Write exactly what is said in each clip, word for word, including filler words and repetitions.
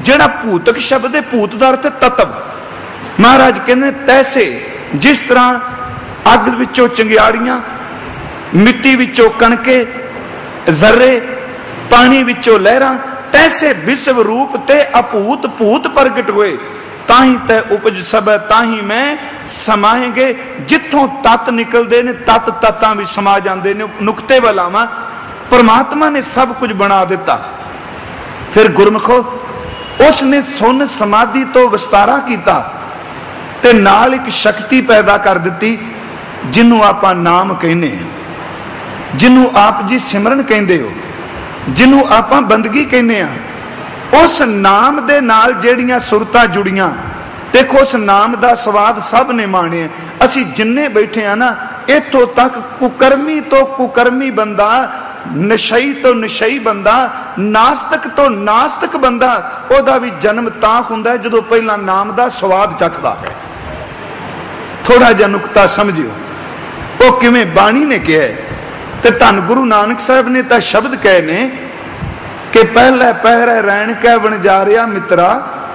ਜਿਹੜਾ ਭੂਤਕ शब्द है, भूत का अर्थ तत्व। महाराज कहते तैसे जिस तरह अग विचों चिंगियाड़ियां, मिट्टी विचों कणके, जर्रे, पानी विचों लहरां, तैसे विश्व रूप ते अभूत भूत प्रगट हुए। ताही तै उपज सब ताही मैं समाएंगे। जिथों तत्त निकलते ने तत्त तत्तां भी समा जाते ने। नुकते वाला वा परमात्मा ने सब कुछ बना दिता। फिर गुरमुखो उसने सुन समाधि तो विस्तारा किया ते नाल एक शक्ति पैदा कर दी जिन्हों आप नाम कहने, जिन्हों आप जी सिमरन कहते हो, जिन्हों आप बंदगी कहने। उस नाम दे नाल जेड़ियां सुरतां जुड़ियां, देखो उस नाम दा स्वाद सब ने माणे। असी जिन्ने बैठे हैं ना, इथों तक कुकर्मी तो कुकर्मी बंदा, नशई तो नशई बंदा, नास्तिक तो नास्तिक बंदा, ओदा भी जन्म तां हुंदा है जदों पहला नाम दा स्वाद चखदा है। थोड़ा जिहा नुकता समझियो, वो किवें बाणी ने कहा है। ते धन गुरु नानक साहब ने तां शब्द कहे ने कि पहला पैर रैन कै वणजारिया मित्रा,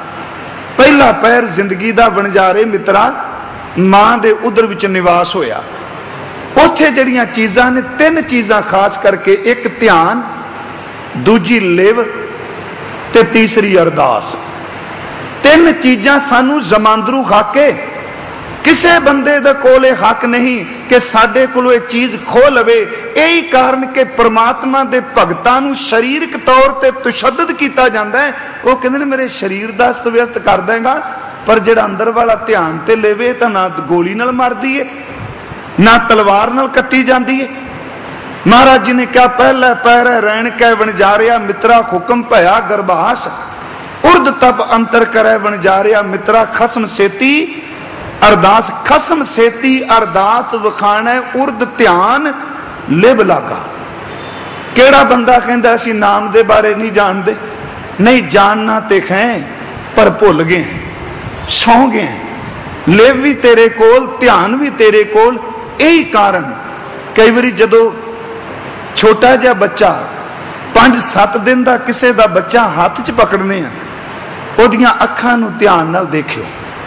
पहला पैर जिंदगी दा वणजारे मित्रा, मां दे उदर विच निवास होया। उत्थे जड़ियां चीज़ां ने, तीन चीज़ां खास करके, एक ध्यान, दूजी लिव ते तीसरी अरदास। तीन चीज़ां सानू जमांदरू खाके, किसे बंदे दे कोले हक नहीं कि साडे कोलों एक चीज खो लवे। यही कारण कि परमात्मा दे भगतां नू शरीरक तौर ते तशद्दद कीता जांदा है। वो कहंदे ने मेरे शरीर दा अस्त व्यस्त कर देगा, पर जिहड़ा अंदर वाला ध्यान ते लेवे तां ना गोली नाल मारदी है, ना तलवार नाल कट्टी जांदी है। महाराज जी ने कहा पहला पैर रैन कै वणजारिया मित्रा, हुक्म भया गरबास, उर्द तप अंतर करे वणजारिया मित्रा, खसम सेती अरदास। खसम सेती अरदास वखाना, उर्द ध्यान लिव लागा। केड़ा बंदा कहंदा असीं नाम दे बारे नहीं जानते? नहीं जानना ते हैं पर भुल गए, सौ गए। लिव भी तेरे कोल, ध्यान भी तेरे कोल। यही कारण कई बारी जदों छोटा जिहा बच्चा पांच सत्त दिन का किसी का बच्चा हाथ च पकड़ने आ, ओदियां अखां नूं ध्यान नाल देखियो,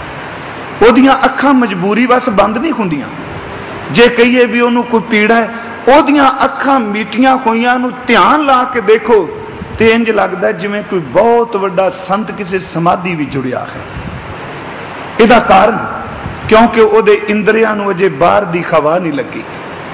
ओदियां अखां मजबूरी बस बंद नहीं हुंदियां। जे कहिए भी उन्होंने कोई पीड़ा है, ओदियां अखां मीटियां होइयां नूं ध्यान ला के देखो तो इंज लगता जिवें कोई बहुत वड्डा संत किसी समाधि भी जुड़िया है। इहदा कारण क्योंकि ओदे इंद्रियां नूं अजे बाहर दी हवा नहीं लगी,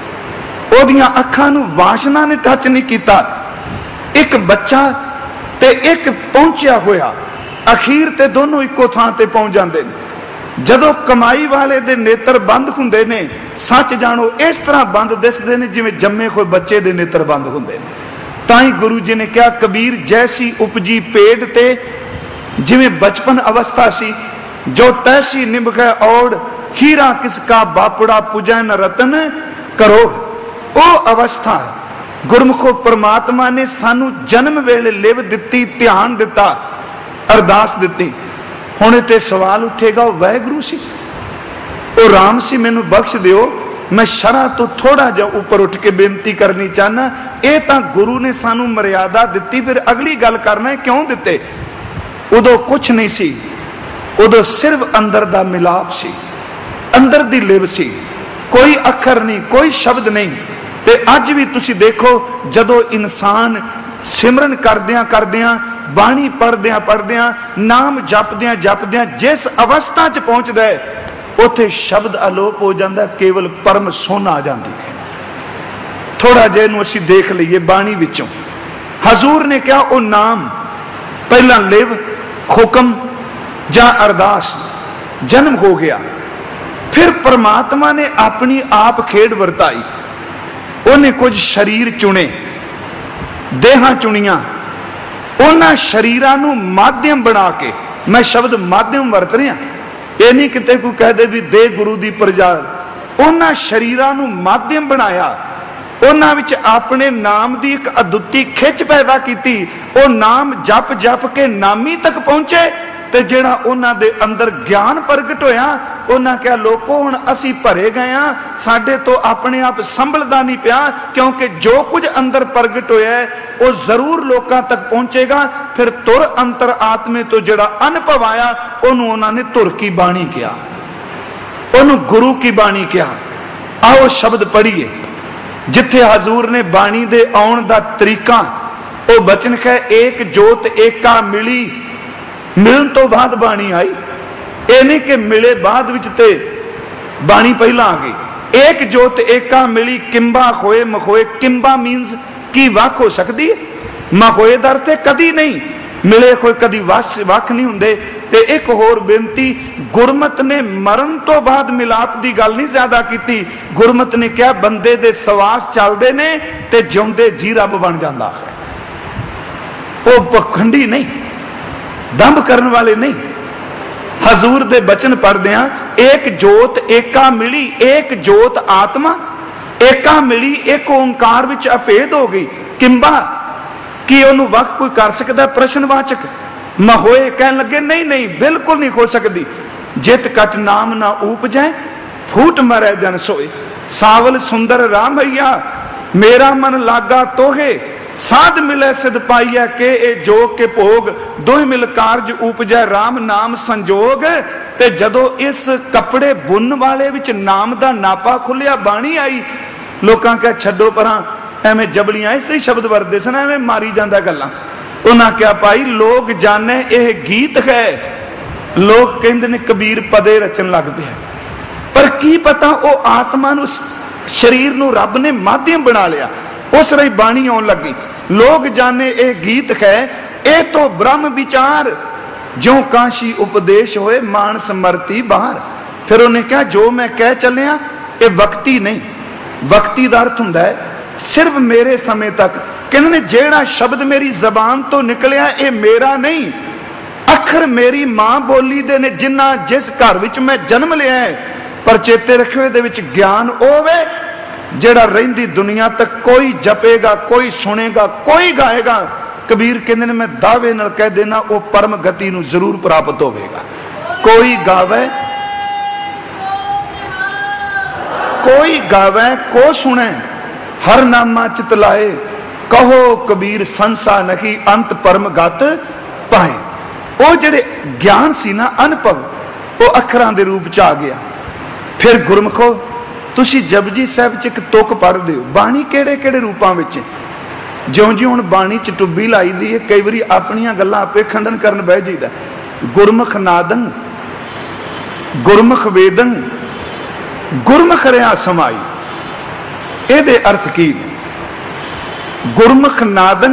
ओदियां अखां नूं वासना ने टच नहीं कीता। एक बच्चा ते एक पहुंचिया होया, अखीर ते दोनों इको थां ते पहुंच जांदे ने। जदों कमाई वाले दे नेत्र बंद हुंदे ने, सच जानो इस तरह बंद दिसदे ने जिवें जम्मे कोई बच्चे दे नेत्र बंद हुंदे ने। ताई गुरु जी ने कहा कबीर जैसी उपजी पेड़ ते, जिवें बचपन अवस्था सी, जो तैसी निभै औड़, हीरा किसका बापड़ा पूजै न रतन करो। ओ अवस्था गुरमुखो परमात्मा ने सानू जन्म वेले लिव दिती, ध्यान दिता, अरदास दिती। हुण इत्थे सवाल उठेगा वाहिगुरू सी, ओ राम सी, मैनू बख्श दिओ। मैं शरह तो थोड़ा जा ऊपर उठ के बेनती करनी चाहना, ये तां गुरु ने सानू मर्यादा दिती। फिर अगली गल करना है क्यों दिते? उदों कुछ नहीं सी, उदों सिर्फ अंदर दा मिलाप सी, अंदर दी लिव सी, कोई अखर नहीं, कोई शब्द नहीं। ते अज भी तुसी देखो जदों इंसान सिमरन करदियां करदियां, बाणी पढ़दियां पढ़दियां, नाम जपदियां जपदियां जिस अवस्था च पहुंचदा है, उत्थे शब्द अलोप हो जाता है, केवल परम सोना आ जाती है। थोड़ा जिहा इहनूं असीं देख लईए बाणी विचों। हजूर ने कहा वो नाम पहला लिव, हुक्म जां अरदास, जन्म हो गया। फिर परमात्मा ने अपनी आप खेड वरताई, उन्हें कुछ शरीर चुने, देहां चुनियां, उन्हां शरीरां नूं माध्यम बना के, मैं शब्द माध्यम वरत रहा, ये नहीं किते कोई कह दे भी दे गुरु दी प्रजा। उन्हां शरीरां नूं माध्यम बनाया, उन्हां विच अपने नाम दी एक अदुੱਤੀ खिच पैदा की। वो नाम जप जप के नामी तक पहुंचे, ते जिहड़ा उन्हां दे अंदर ज्ञान प्रगट होया, उन्हें कहा लोगों हुण असी भरे गए हाँ, साडे तो अपने आप संभलदा नहीं पिया, क्योंकि जो कुछ अंदर प्रगट होया है वो जरूर लोगों तक पहुंचेगा। फिर तुर अंतर आत्मे तो जिहड़ा अनुभव आया उन्होंने उन्होंने तुर की बाणी किया, उन्होंने गुरु की बाणी किया। आओ शब्द पढ़िए जिथे हजूर ने बाणी दे आउण दा तरीका, वो बचन है एक जोत एका मिली, मिलन तो बाद बाणी आई। ये नहीं कि मिले बाद विच ते बाणी पहला आ गई। एक जोत एका मिली किंबा खोए मखोए, किंबा मीनस की वख हो सकती है, मखोए दर ते कदी नहीं, मिले खोए कदी वस वख नहीं हुंदे। ते एक होर बेनती, गुरमत ने मरण तो बाद मिलाप की गल नहीं ज्यादा की। गुरमत ने कहा बंदे दे सवास चलते ने ते जिउंदे जी रब बन जाता है। वो पखंडी नहीं, दंभ करने वाले नहीं। हजूर दे बचन पढ़दे एक जोत एका मिली, एक जोत आत्मा एका मिली, एक ओंकार विच अभेद हो गई। किंबा कि उन्होंने वक्त कोई कर सकता? प्रश्नवाचक। महोए कह लगे नहीं नहीं बिल्कुल नहीं हो सकती। जित कट नाम ना उपजै फूट मरै जन सोए, सावल सुंदर राम भैया मेरा मन लागा तोहे, साध मिले सिद्ध पाइया के ए जोग के भोग, दोह मिल कारज उपजै राम नाम संजोग। ते जदों इस कपड़े बुन वाले विच नाम दा नापा खुलिया, बाणी आई, लोकां कहा छड्डो परां एवें जबलियां इस तरह शब्द वरदे सन, एवें मारी जांदा गल्लां। उन्हां क्या भाई लोग जाने यह गीत है, लोग कहंदे ने कबीर पदे रचन लग पिया, पर की पता वो आत्मा नूं शरीर नूं रब ने माध्यम बना लिया, उस रही बाणी आउण लगी। लोग जाने यह गीत है, ये तो ब्रह्म विचार, ज्यों काशी उपदेश होए मान समर्ती बाहर। फिर उन्हें कहा जो मैं कह चलिया ये वक्ती नहीं, वक्ती दा अर्थ हुंदा है सिर्फ मेरे समय तक। कहते ने जेड़ा शब्द मेरी जबान तो निकलिया ये मेरा नहीं, अखर मेरी मां बोली दे ने, जिन्ना जिस घर विच मैं जन्म लिया है। पर चेते रखियो इहदे विच ज्ञान होवे जेड़ा रहिंदी दुनिया तक कोई जपेगा, कोई सुनेगा, कोई गाएगा। कबीर कहते ने मैं दावे नाल कह देना वो परम गति नूं जरूर प्राप्त होवेगा। कोई गावे कोई गावे को सुने, हर नामा चित लाए, कहो कबीर संसा नहीं अंत परम गत पाए। वो जेड़े ज्ञान सी ना अनुभव वो अखरां दे रूप च आ गया। फिर गुरमुखो तुसी जपजी साहिब च एक तुक पढ़दे हो, बाणी केड़े केड़े रूपां विच, ज्यों ज्यों हुण बाणी च टुब्बी लाई दी है, कई वारी अपनियां गल्लां आपे खंडन करन बह जाईदा। गुरमुख नादं गुरमुख वेदं गुरमुख रहा समाई, ਇਹਦੇ अर्थ की गुरमुख नादन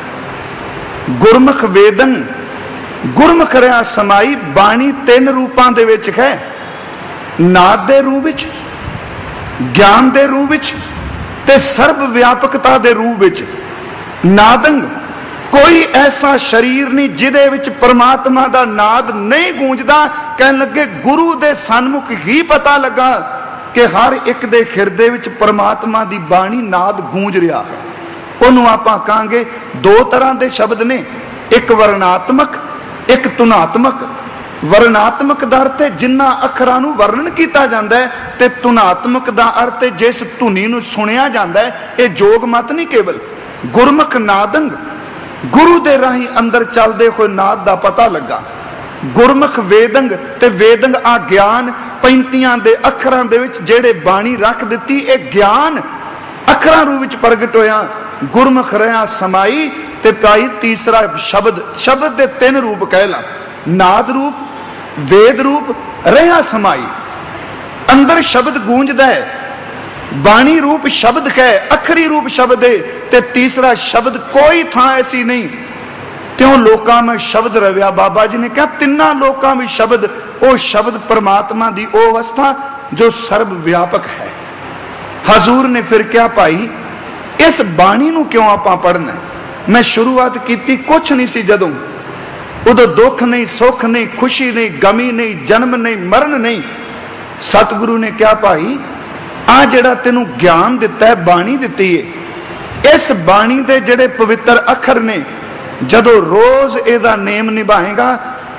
गुरमुख वेदन गुरमुख रहा समाई। बाणी तीन रूपां दे विच है, नाद दे रूप विच, ज्ञान दे रूप विच ते सर्व व्यापकता दे रूप विच। नादंग कोई ऐसा शरीर नहीं जिदे विच परमात्मा दा नाद नहीं गूंजदा। कहन लगे गुरु दे सन्मुख ही पता लगा कि हर एक दे हिरदे विच परमात्मा दी बाणी नाद गूंज रहा है। उन्होंने आपां कहांगे दो तरह के शब्द ने, एक वर्णात्मक एक तुनात्मक। वर्णात्मक दा अर्थ है जिन्ना अखरां नूं वर्णन किया जाता है, ते तुनात्मक दा अर्थ है जिस धुनी नूं सुनिया जाता है। ये जोग मत नहीं केवल। गुरमुख नादंग गुरु दे राही अंदर चलते हुए नाद दा पता लगा। गुरमुख वेदंग ते वेदंग आ ज्ञान पैंतियां दे अखरां दे विच जेड़े बाणी रख दिती, ये ज्ञान अखरां रूप विच प्रगट होया। गुरमुख रहा समाई ते भाई तीसरा शब्द, शब्द दे तीन रूप कह ला, नाद रूप, वेद रूप, रहा समाई। अंदर शब्द गूंजदा है, बाणी रूप शब्द है, अखरी रूप शब्द है, ते तीसरा शब्द कोई थां ऐसी नहीं त्यों लोकां में शब्द रव्या। बाबा जी ने कहा तिन्ना लोकां में शब्द, वो शब्द परमात्मा दी ओ अवस्था जो सर्व व्यापक है। हजूर ने फिर क्या भाई इस बाणी नूं क्यों आपां पढ़ना? मैं शुरुआत की कुछ नहीं सी, जदों उदों दुख नहीं, सुख नहीं, खुशी नहीं, गमी नहीं, जन्म नहीं, मरण नहीं। सतगुरु ने क्या भाई आ जिहड़ा तैनूं ज्ञान दिता है, बाणी दिती है, इस बाणी दे जिहड़े पवित्र अखर ने जदों रोज इहदा नेम निभाएगा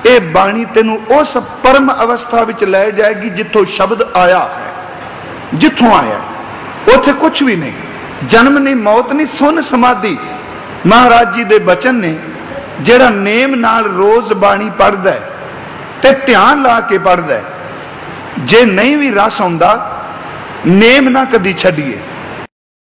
ਇਹ ਬਾਣੀ ਤੈਨੂੰ ਉਸ ਪਰਮ ਅਵਸਥਾ ਵਿੱਚ ਲੈ ਜਾਏਗੀ ਜਿੱਥੋਂ ਸ਼ਬਦ ਆਇਆ ਹੈ, ਜਿੱਥੋਂ ਆਇਆ ਉੱਥੇ ਕੁਝ ਵੀ ਨਹੀਂ, ਜਨਮ ਨਹੀਂ, ਮੌਤ ਨਹੀਂ, ਸੁਨ ਸਮਾਧੀ। ਮਹਾਰਾਜ ਜੀ ਦੇ ਬਚਨ ਨੇ, ਜਿਹੜਾ ਨੇਮ ਨਾਲ ਰੋਜ਼ ਬਾਣੀ ਪੜ੍ਹਦਾ ਤੇ ਧਿਆਨ ਲਾ ਕੇ ਪੜ੍ਹਦਾ, ਜੇ ਨਹੀਂ ਵੀ ਰਸ ਆਉਂਦਾ, ਨੇਮ ਨਾ ਕਦੀ ਛੱਡੀਏ।